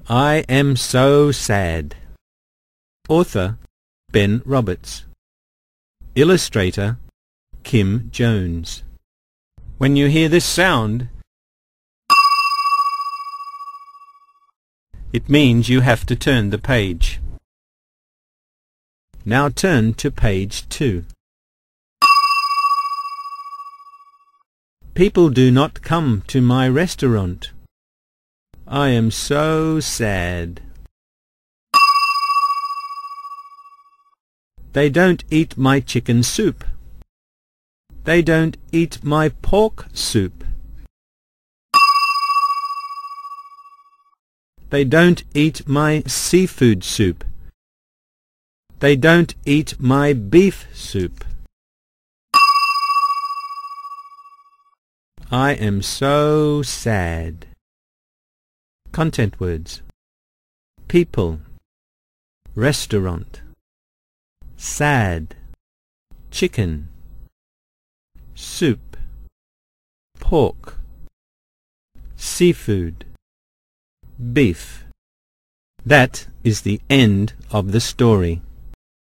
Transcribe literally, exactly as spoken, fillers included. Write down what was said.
I am so sad. Author Ben Roberts. Illustrator Kim Jones. When you hear this sound, it means you have to turn the page. Now turn to page two. People do not come to my restaurant. I am so sad. They don't eat my chicken soup. They don't eat my pork soup. They don't eat my seafood soup. They don't eat my beef soup. I am so sad. Content words: people, restaurant, sad, chicken, soup, pork, seafood, beef. That is the end of the story.